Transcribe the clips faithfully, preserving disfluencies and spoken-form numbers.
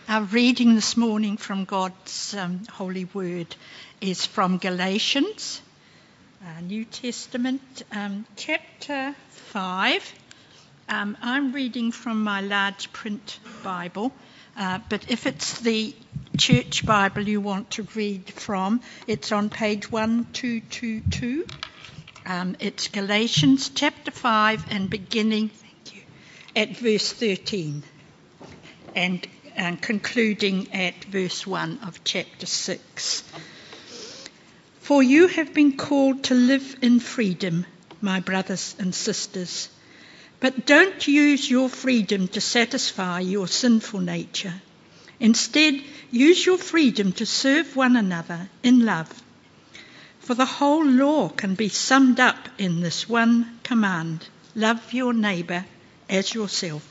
Our reading this morning from God's um, holy word is from Galatians, uh, New Testament, um, chapter five. Um, I'm reading from my large print Bible, uh, but if it's the church Bible you want to read from, it's on page one two two two. Um, it's Galatians chapter five and beginning thank you, at verse thirteen and, and concluding at verse one of chapter six. For you have been called to live in freedom, my brothers and sisters. But don't use your freedom to satisfy your sinful nature. Instead, use your freedom to serve one another in love. For the whole law can be summed up in this one command: love your neighbour as yourself.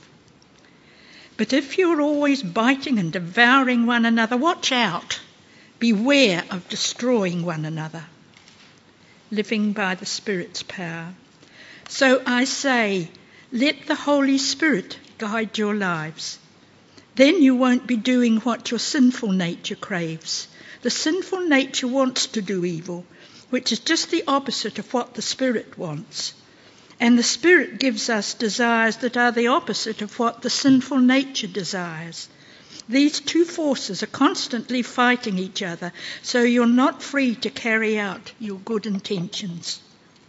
But if you're always biting and devouring one another, watch out. Beware of destroying one another, living by the Spirit's power. So I say, let the Holy Spirit guide your lives. Then you won't be doing what your sinful nature craves. The sinful nature wants to do evil, which is just the opposite of what the Spirit wants. And the Spirit gives us desires that are the opposite of what the sinful nature desires. These two forces are constantly fighting each other, so you're not free to carry out your good intentions.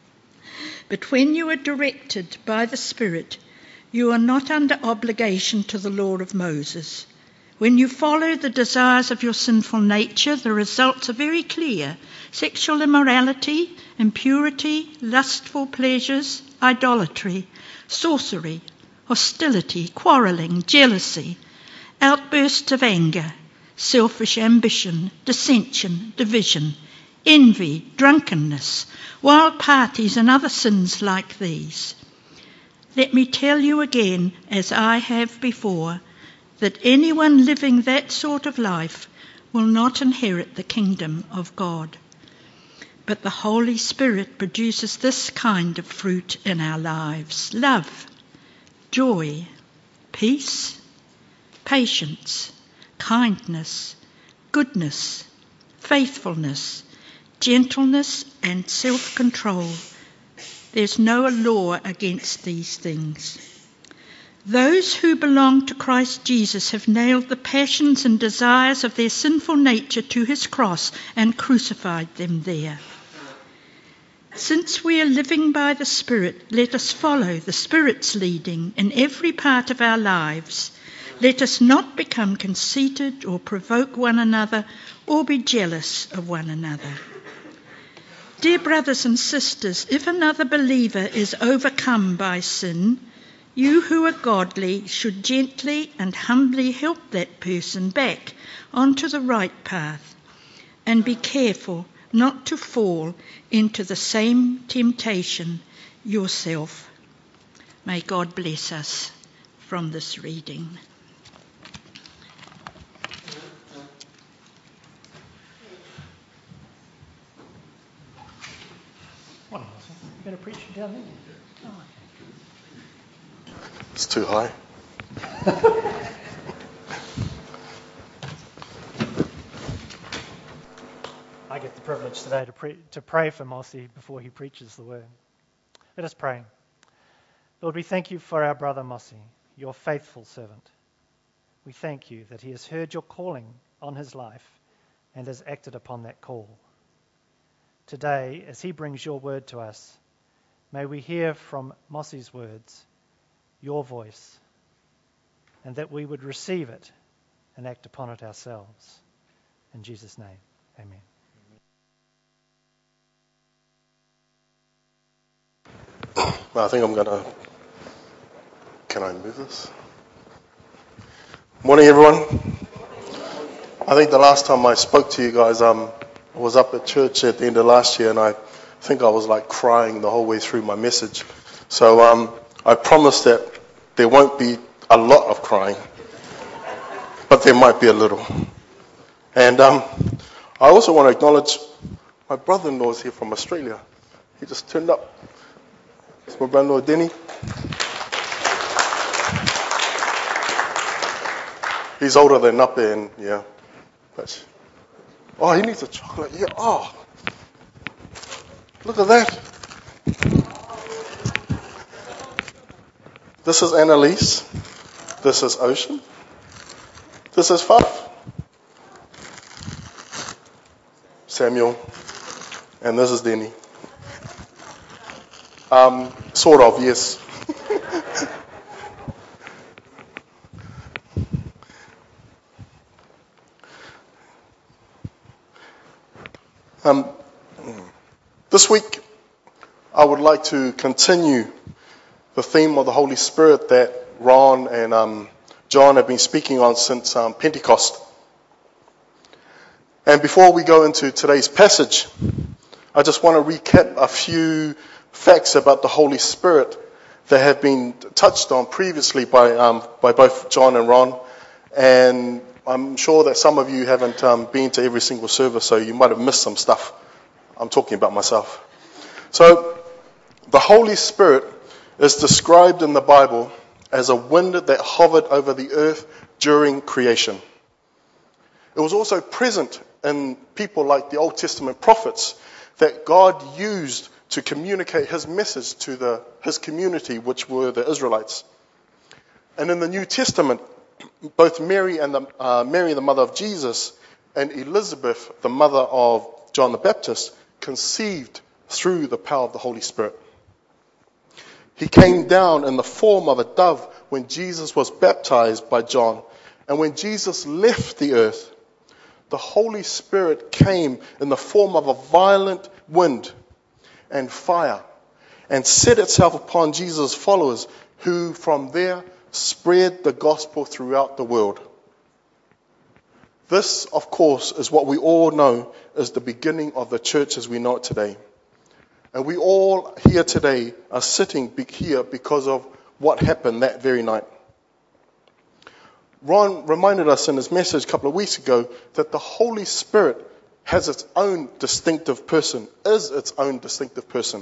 But when you are directed by the Spirit, you are not under obligation to the law of Moses. When you follow the desires of your sinful nature, the results are very clear: sexual immorality, impurity, lustful pleasures, idolatry, sorcery, hostility, quarrelling, jealousy, outbursts of anger, selfish ambition, dissension, division, envy, drunkenness, wild parties and other sins like these. Let me tell you again, as I have before, that anyone living that sort of life will not inherit the kingdom of God. But the Holy Spirit produces this kind of fruit in our lives: love, joy, peace, patience, kindness, goodness, faithfulness, gentleness, and self-control. There's no law against these things. Those who belong to Christ Jesus have nailed the passions and desires of their sinful nature to his cross and crucified them there. Since we are living by the Spirit, let us follow the Spirit's leading in every part of our lives. Let us not become conceited or provoke one another or be jealous of one another. Dear brothers and sisters, if another believer is overcome by sin, you who are godly should gently and humbly help that person back onto the right path, and be careful not to fall into the same temptation yourself. May God bless us from this reading. What, you going to preach from down there? Oh, okay. It's too high. I get the privilege today to, pre- to pray for Mossy before he preaches the word. Let us pray. Lord, we thank you for our brother Mossy, your faithful servant. We thank you that he has heard your calling on his life and has acted upon that call. Today, as he brings your word to us, may we hear from Mossy's words your voice, and that we would receive it and act upon it ourselves. In Jesus' name, amen. Well, I think I'm going to... Can I move this? Morning, everyone. I think the last time I spoke to you guys, um, I was up at church at the end of last year, and I think I was like crying the whole way through my message. So um, I promise that there won't be a lot of crying, but there might be a little. And um, I also want to acknowledge my brother-in-law is here from Australia. He just turned up. It's my brother-in-law, Denny. He's older than Nape, and yeah. But, oh, he needs a chocolate. Yeah. Oh, look at that. This is Annalise. This is Ocean. This is Faf. Samuel. And this is Denny. Um, sort of, yes. um, this week, I would like to continue the theme of the Holy Spirit that Ron and um, John have been speaking on since um, Pentecost. And before we go into today's passage, I just want to recap a few facts about the Holy Spirit that have been touched on previously by um, by both John and Ron. And I'm sure that some of you haven't um, been to every single service, so you might have missed some stuff. I'm talking about myself. So, the Holy Spirit is described in the Bible as a wind that hovered over the earth during creation. It was also present in people like the Old Testament prophets that God used to communicate his message to the, his community, which were the Israelites. And in the New Testament, both Mary and the, uh, Mary, the mother of Jesus, and Elizabeth, the mother of John the Baptist, conceived through the power of the Holy Spirit. He came down in the form of a dove when Jesus was baptized by John. And when Jesus left the earth, the Holy Spirit came in the form of a violent wind and fire and set itself upon Jesus' followers, who from there spread the gospel throughout the world. This, of course, is what we all know is the beginning of the church as we know it today. And we all here today are sitting here because of what happened that very night. Ron reminded us in his message a couple of weeks ago that the Holy Spirit has its own distinctive person, is its own distinctive person.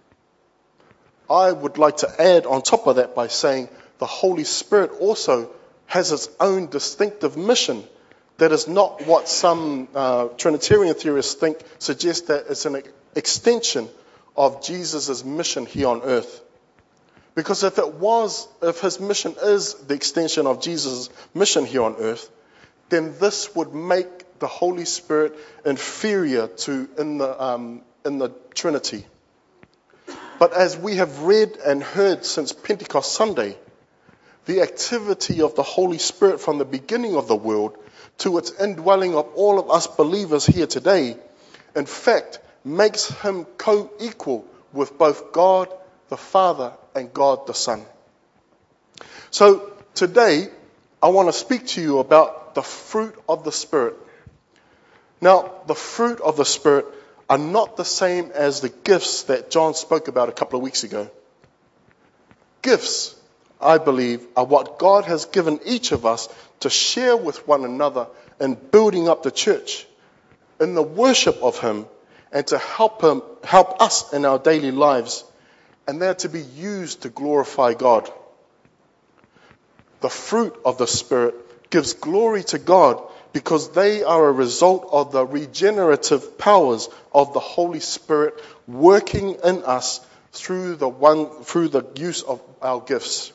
I would like to add on top of that by saying the Holy Spirit also has its own distinctive mission that is not what some uh, Trinitarian theorists think suggests that it's an extension of Jesus' mission here on earth. Because if it was, if his mission is the extension of Jesus' mission here on earth, then this would make the Holy Spirit inferior to in the um, in the Trinity. But as we have read and heard since Pentecost Sunday, the activity of the Holy Spirit from the beginning of the world to its indwelling of all of us believers here today, in fact, makes him co-equal with both God the Father and God the Son. So today, I want to speak to you about the fruit of the Spirit. Now, the fruit of the Spirit are not the same as the gifts that John spoke about a couple of weeks ago. Gifts, I believe, are what God has given each of us to share with one another in building up the church, in the worship of him, and to help him, help us in our daily lives. And they're to be used to glorify God. The fruit of the Spirit gives glory to God because they are a result of the regenerative powers of the Holy Spirit working in us through the one through the use of our gifts.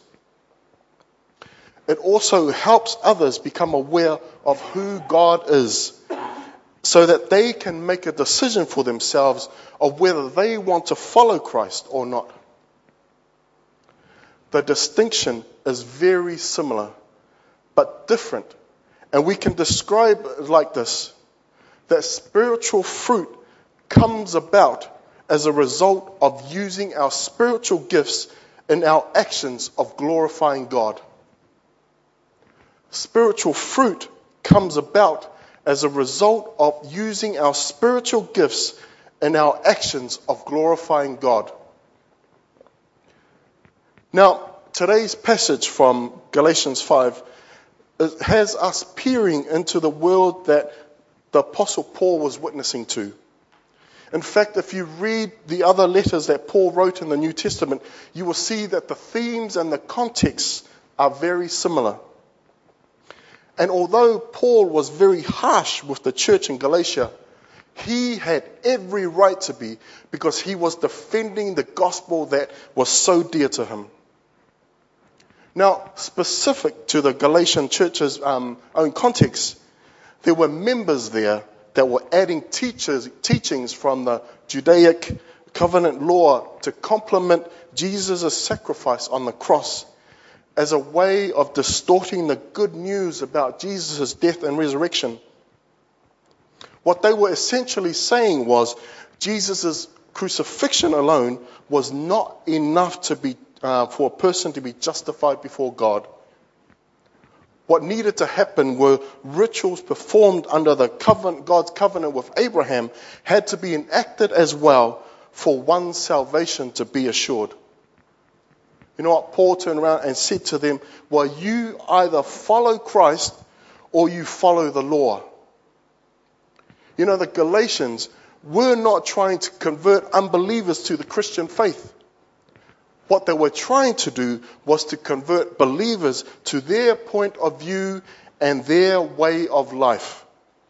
It also helps others become aware of who God is, so that they can make a decision for themselves of whether they want to follow Christ or not. The distinction is very similar, but different. And we can describe it like this, that spiritual fruit comes about as a result of using our spiritual gifts in our actions of glorifying God. Spiritual fruit comes about as a result of using our spiritual gifts in our actions of glorifying God. Now, today's passage from Galatians five has us peering into the world that the Apostle Paul was witnessing to. In fact, if you read the other letters that Paul wrote in the New Testament, you will see that the themes and the contexts are very similar. And although Paul was very harsh with the church in Galatia, he had every right to be, because he was defending the gospel that was so dear to him. Now, specific to the Galatian church's um, own context, there were members there that were adding teachers, teachings from the Judaic covenant law to complement Jesus' sacrifice on the cross as a way of distorting the good news about Jesus' death and resurrection. What they were essentially saying was Jesus' crucifixion alone was not enough to be uh, for a person to be justified before God. What needed to happen were rituals performed under the covenant, God's covenant with Abraham had to be enacted as well for one's salvation to be assured. You know what? Paul turned around and said to them, well, you either follow Christ or you follow the law. You know, the Galatians were not trying to convert unbelievers to the Christian faith. What they were trying to do was to convert believers to their point of view and their way of life.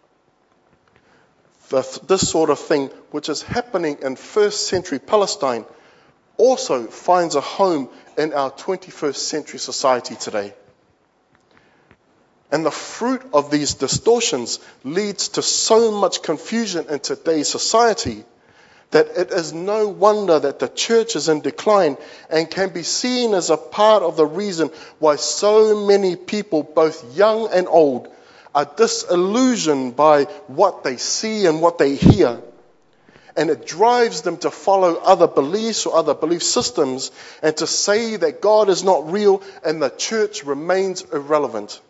This sort of thing, which is happening in first century Palestine, also finds a home in our twenty-first century society today. And the fruit of these distortions leads to so much confusion in today's society that it is no wonder that the church is in decline and can be seen as a part of the reason why so many people, both young and old, are disillusioned by what they see and what they hear. And it drives them to follow other beliefs or other belief systems and to say that God is not real and the church remains irrelevant.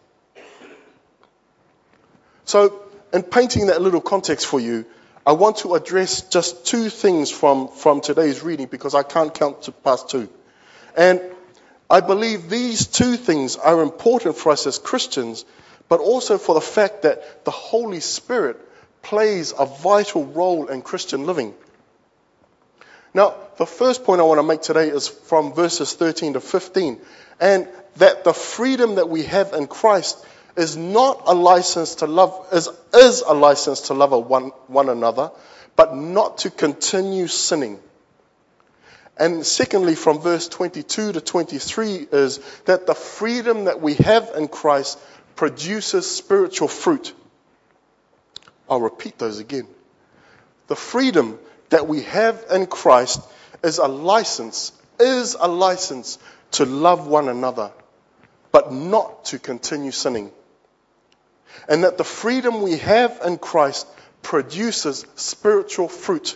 So, in painting that little context for you, I want to address just two things from, from today's reading, because I can't count to past two. And I believe these two things are important for us as Christians, but also for the fact that the Holy Spirit plays a vital role in Christian living. Now, the first point I want to make today is from verses thirteen to fifteen, and that the freedom that we have in Christ is not a license to love, is, is a license to love one, one another, but not to continue sinning. And secondly, from verse twenty-two to twenty-three is that the freedom that we have in Christ produces spiritual fruit. I'll repeat those again. The freedom that we have in Christ is a license, is a license to love one another, but not to continue sinning. And that the freedom we have in Christ produces spiritual fruit.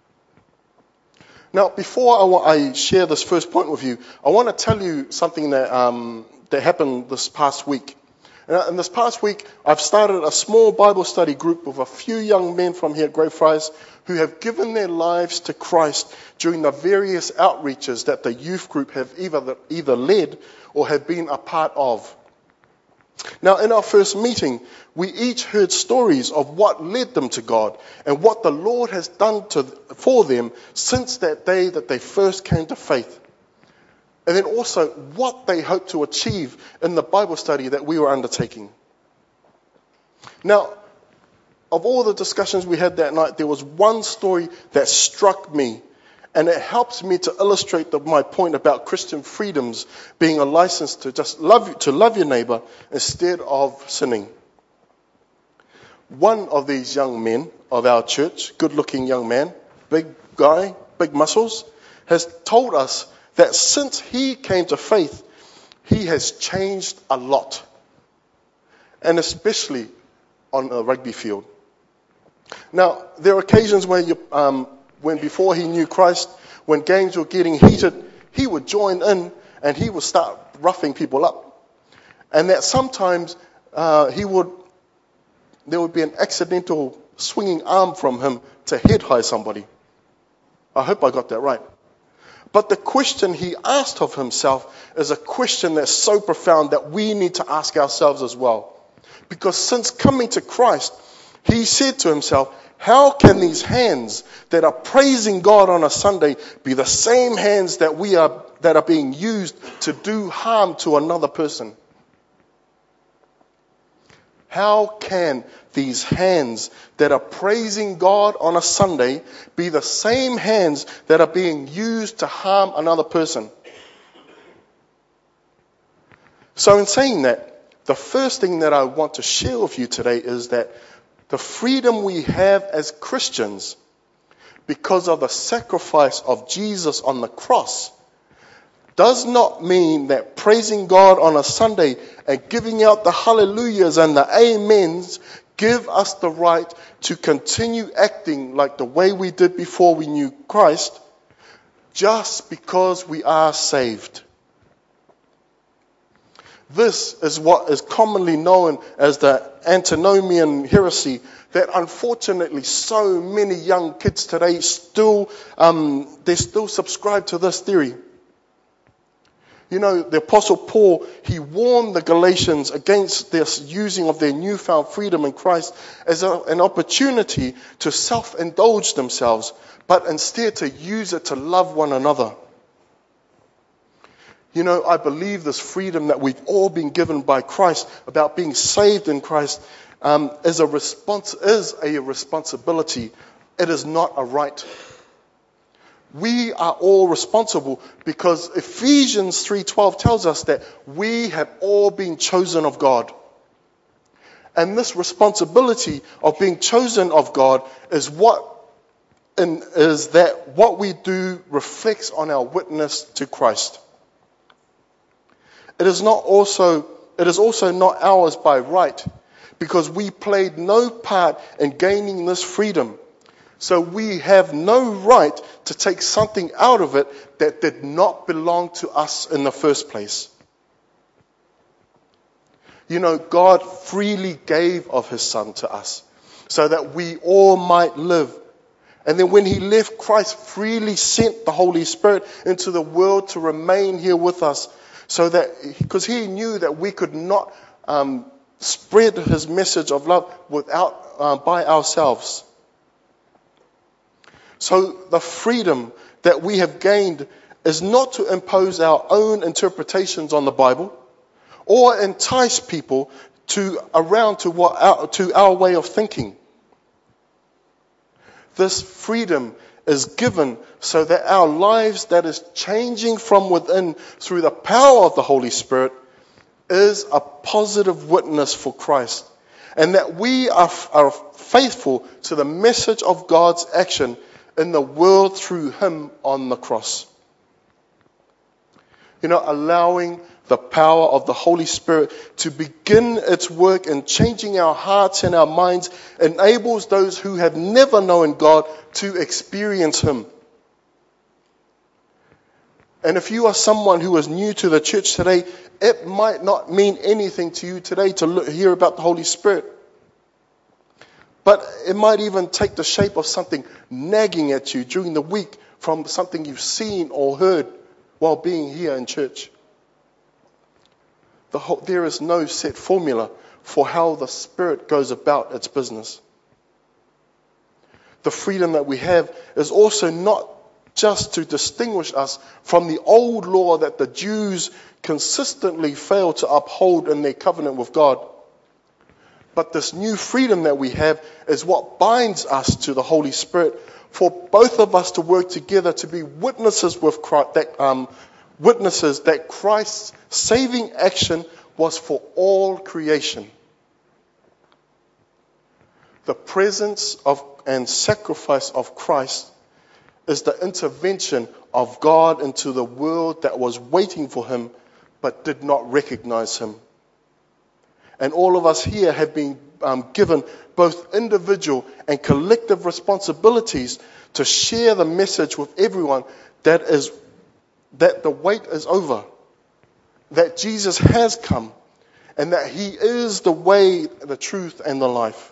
Now, before I, wa- I share this first point with you, I want to tell you something that um, that happened this past week. And in this past week, I've started a small Bible study group with a few young men from here at Greyfriars who have given their lives to Christ during the various outreaches that the youth group have either, either led or have been a part of. Now, in our first meeting, we each heard stories of what led them to God and what the Lord has done to, for them since that day that they first came to faith. And then also what they hope to achieve in the Bible study that we were undertaking. Now, of all the discussions we had that night, there was one story that struck me. And it helps me to illustrate the, my point about Christian freedoms being a license to just love, to love your neighbor instead of sinning. One of these young men of our church, good-looking young man, big guy, big muscles, has told us that since he came to faith, he has changed a lot. And especially on a rugby field. Now, there are occasions when you... Um, When before he knew Christ, when games were getting heated, he would join in and he would start roughing people up. And that sometimes uh, he would, there would be an accidental swinging arm from him to head high somebody. I hope I got that right. But the question he asked of himself is a question that's so profound that we need to ask ourselves as well. Because since coming to Christ, he said to himself, how can these hands that are praising God on a Sunday be the same hands that we are that are being used to do harm to another person? How can these hands that are praising God on a Sunday be the same hands that are being used to harm another person? So in saying that, the first thing that I want to share with you today is that the freedom we have as Christians, because of the sacrifice of Jesus on the cross, does not mean that praising God on a Sunday and giving out the hallelujahs and the amens give us the right to continue acting like the way we did before we knew Christ, just because we are saved. This is what is commonly known as the antinomian heresy, that unfortunately so many young kids today still, um, they still subscribe to this theory. You know, the Apostle Paul, he warned the Galatians against this using of their newfound freedom in Christ as a, an opportunity to self-indulge themselves, but instead to use it to love one another. You know, I believe this freedom that we've all been given by Christ about being saved in Christ um, is a respons- is a responsibility. It is not a right. We are all responsible because Ephesians three twelve tells us that we have all been chosen of God. And this responsibility of being chosen of God is what in, is that what we do reflects on our witness to Christ. It is not also it is also not ours by right, because we played no part in gaining this freedom. So we have no right to take something out of it that did not belong to us in the first place. You know, God freely gave of his Son to us so that we all might live. And then when he left, Christ freely sent the Holy Spirit into the world to remain here with us, so that, because he knew that we could not um, spread his message of love without uh, by ourselves. So the freedom that we have gained is not to impose our own interpretations on the Bible or entice people to around to what our, to our way of thinking. This freedom is given so that our lives that is changing from within through the power of the Holy Spirit is a positive witness for Christ, and that we are, are faithful to the message of God's action in the world through him on the cross. You know, allowing the power of the Holy Spirit to begin its work in changing our hearts and our minds enables those who have never known God to experience him. And if you are someone who is new to the church today, it might not mean anything to you today to look, hear about the Holy Spirit. But it might even take the shape of something nagging at you during the week from something you've seen or heard while being here in church. The whole, there is no set formula for how the Spirit goes about its business. The freedom that we have is also not just to distinguish us from the old law that the Jews consistently fail to uphold in their covenant with God. But this new freedom that we have is what binds us to the Holy Spirit, for both of us to work together to be witnesses with Christ, that um, witnesses that Christ's saving action was for all creation. The presence of and sacrifice of Christ is the intervention of God into the world that was waiting for him but did not recognize him. And all of us here have been um, given both individual and collective responsibilities to share the message with everyone that is that the wait is over, that Jesus has come, and that he is the way, the truth, and the life.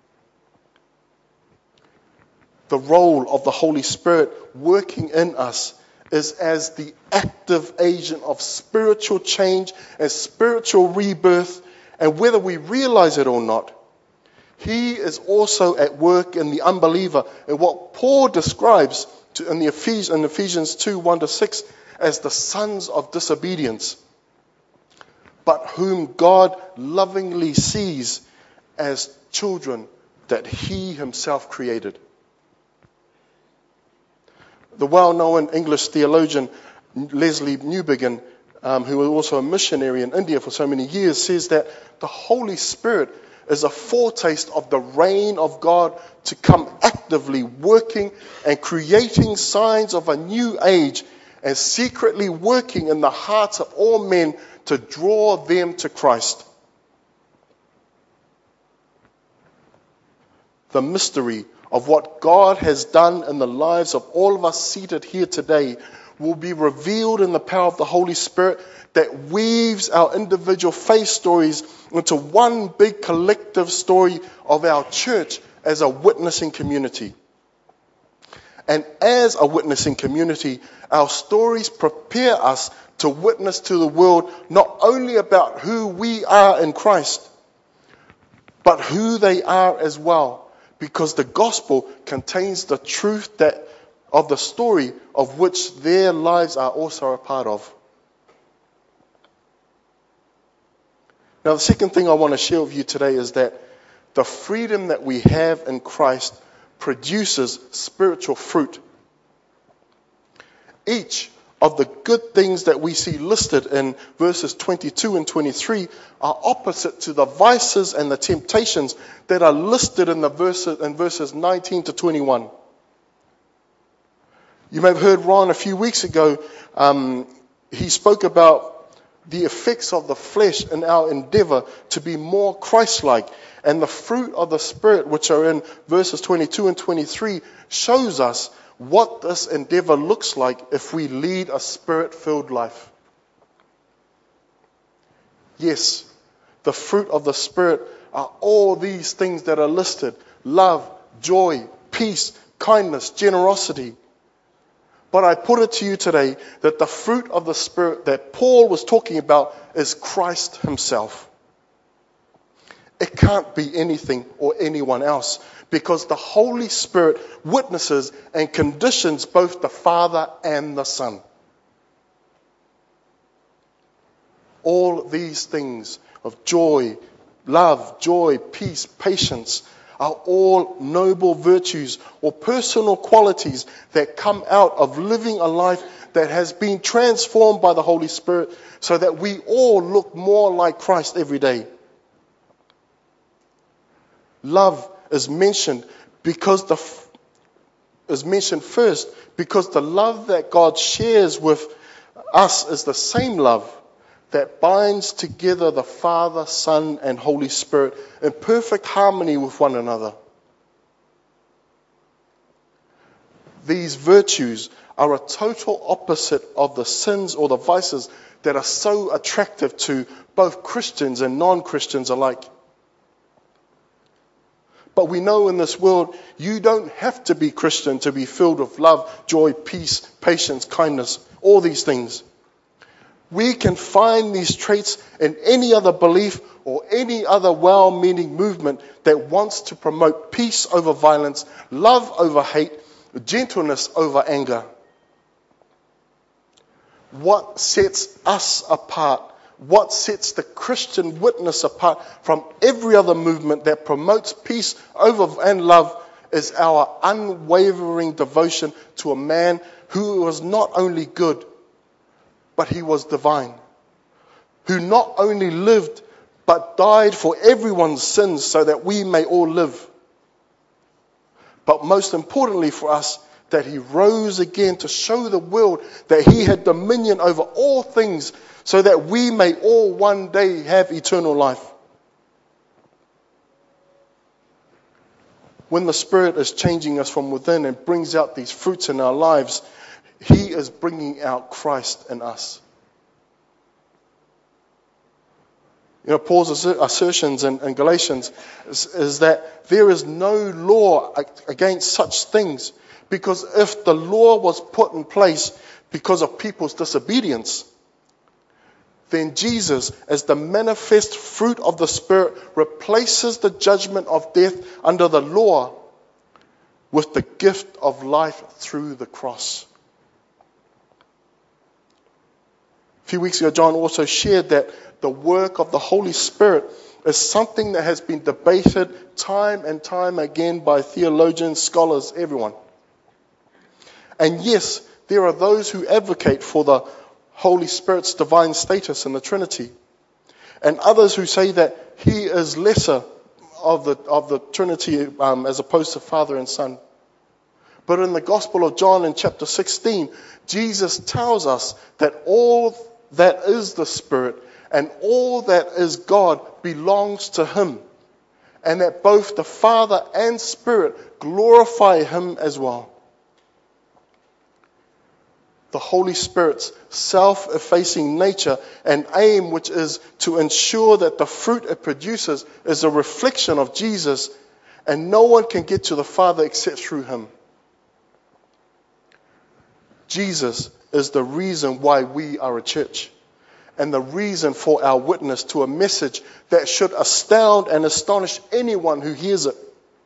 The role of the Holy Spirit working in us is as the active agent of spiritual change and spiritual rebirth. And whether we realize it or not, he is also at work in the unbeliever, in what Paul describes to, in, the Ephes- in Ephesians two, one to six, as the sons of disobedience, but whom God lovingly sees as children that he himself created. The well-known English theologian Leslie Newbigin, um, who was also a missionary in India for so many years, says that the Holy Spirit is a foretaste of the reign of God to come actively working and creating signs of a new age and secretly working in the hearts of all men to draw them to Christ. The mystery of what God has done in the lives of all of us seated here today will be revealed in the power of the Holy Spirit that weaves our individual faith stories into one big collective story of our church as a witnessing community. And as a witnessing community, our stories prepare us to witness to the world not only about who we are in Christ, but who they are as well, because the gospel contains the truth that of the story of which their lives are also a part of. Now, the second thing I want to share with you today is that the freedom that we have in Christ produces spiritual fruit. Each of the good things that we see listed in verses twenty-two and twenty-three are opposite to the vices and the temptations that are listed in the verses in verses nineteen to twenty-one. You may have heard Ron a few weeks ago. Um, he spoke about the effects of the flesh in our endeavor to be more Christ-like. And the fruit of the Spirit, which are in verses twenty-two and twenty-three, shows us what this endeavor looks like if we lead a Spirit-filled life. Yes, the fruit of the Spirit are all these things that are listed: love, joy, peace, kindness, generosity. But I put it to you today that the fruit of the Spirit that Paul was talking about is Christ himself. It can't be anything or anyone else, because the Holy Spirit witnesses and conditions both the Father and the Son. All these things of joy, love, joy, peace, patience are all noble virtues or personal qualities that come out of living a life that has been transformed by the Holy Spirit, so that we all look more like Christ every day. Love is mentioned because the is mentioned first because the love that God shares with us is the same love that binds together the Father, Son, and Holy Spirit in perfect harmony with one another. These virtues are a total opposite of the sins or the vices that are so attractive to both Christians and non-Christians alike. But we know in this world, you don't have to be Christian to be filled with love, joy, peace, patience, kindness, all these things. We can find these traits in any other belief or any other well-meaning movement that wants to promote peace over violence, love over hate, gentleness over anger. What sets us apart, what sets the Christian witness apart from every other movement that promotes peace over and love, is our unwavering devotion to a man who was not only good, but he was divine, who not only lived, but died for everyone's sins so that we may all live. But most importantly for us, that he rose again to show the world that he had dominion over all things, so that we may all one day have eternal life. When the Spirit is changing us from within and brings out these fruits in our lives, he is bringing out Christ in us. You know, Paul's assertions in, in Galatians is, is that there is no law against such things, because if the law was put in place because of people's disobedience, then Jesus, as the manifest fruit of the Spirit, replaces the judgment of death under the law with the gift of life through the cross. A few weeks ago, John also shared that the work of the Holy Spirit is something that has been debated time and time again by theologians, scholars, everyone. And yes, there are those who advocate for the Holy Spirit's divine status in the Trinity, and others who say that he is lesser of the of the Trinity um, as opposed to Father and Son. But in the Gospel of John in chapter sixteen, Jesus tells us that all that is the Spirit and all that is God belongs to him, and that both the Father and Spirit glorify him as well. The Holy Spirit's self-effacing nature and aim, which is to ensure that the fruit it produces is a reflection of Jesus, and no one can get to the Father except through him. Jesus is the reason why we are a church, and the reason for our witness to a message that should astound and astonish anyone who hears it.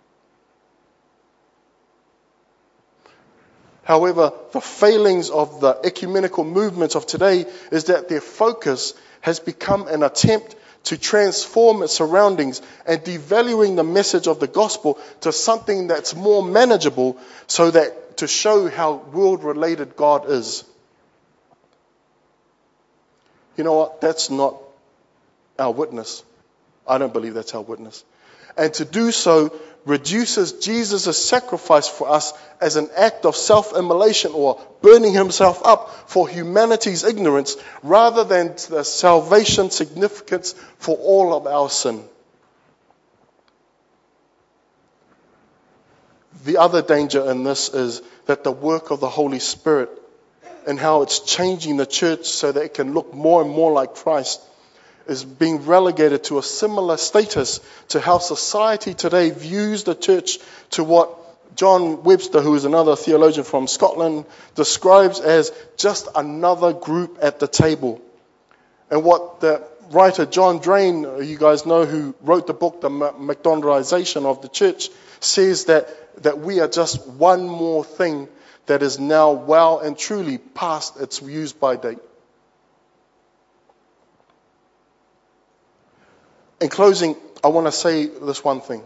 However, the failings of the ecumenical movements of today is that their focus has become an attempt to transform its surroundings and devaluing the message of the gospel to something that's more manageable, so that to show how world-related God is. You know what? That's not our witness. I don't believe that's our witness. And to do so reduces Jesus' sacrifice for us as an act of self-immolation, or burning himself up for humanity's ignorance, rather than the salvation significance for all of our sin. The other danger in this is that the work of the Holy Spirit and how it's changing the church so that it can look more and more like Christ is being relegated to a similar status to how society today views the church, to what John Webster, who is another theologian from Scotland, describes as just another group at the table. And what the writer John Drain, you guys know, who wrote the book, The Macdonaldization of the Church, says that, that we are just one more thing that is now well and truly past its use-by date. In closing, I want to say this one thing.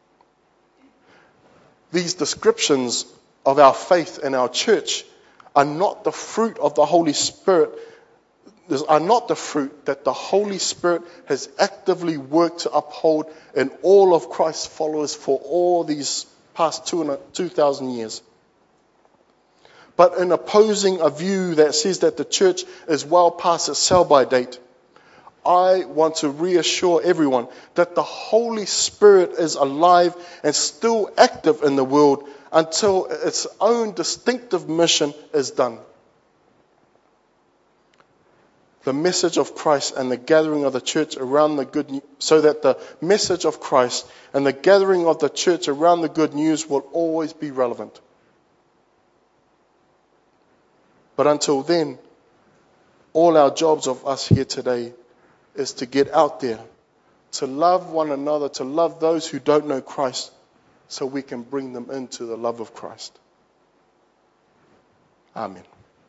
These descriptions of our faith and our church are not the fruit of the Holy Spirit, are not the fruit that the Holy Spirit has actively worked to uphold in all of Christ's followers for all these past two, two thousand years. But in opposing a view that says that the church is well past its sell-by date, I want to reassure everyone that the Holy Spirit is alive and still active in the world until its own distinctive mission is done. The message of Christ and the gathering of the church around the good news, so that the message of Christ and the gathering of the church around the good news will always be relevant. But until then, all our jobs of us here today is to get out there, to love one another, to love those who don't know Christ, so we can bring them into the love of Christ. Amen.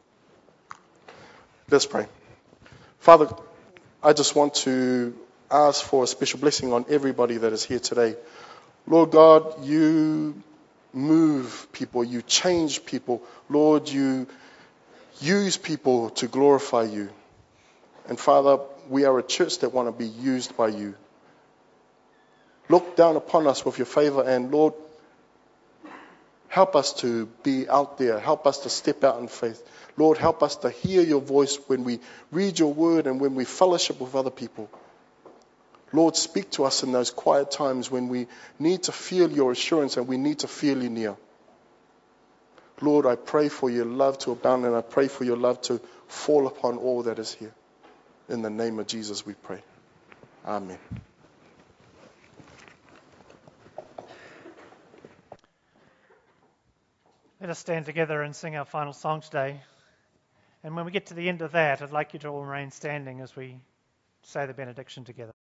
Let's pray. Father, I just want to ask for a special blessing on everybody that is here today. Lord God, you move people, you change people. Lord, you use people to glorify you. And Father, we are a church that want to be used by you. Look down upon us with your favor, and Lord, help us to be out there. Help us to step out in faith. Lord, help us to hear your voice when we read your word and when we fellowship with other people. Lord, speak to us in those quiet times when we need to feel your assurance and we need to feel you near. Lord, I pray for your love to abound, and I pray for your love to fall upon all that is here. In the name of Jesus we pray. Amen. Let us stand together and sing our final song today. And when we get to the end of that, I'd like you to all remain standing as we say the benediction together.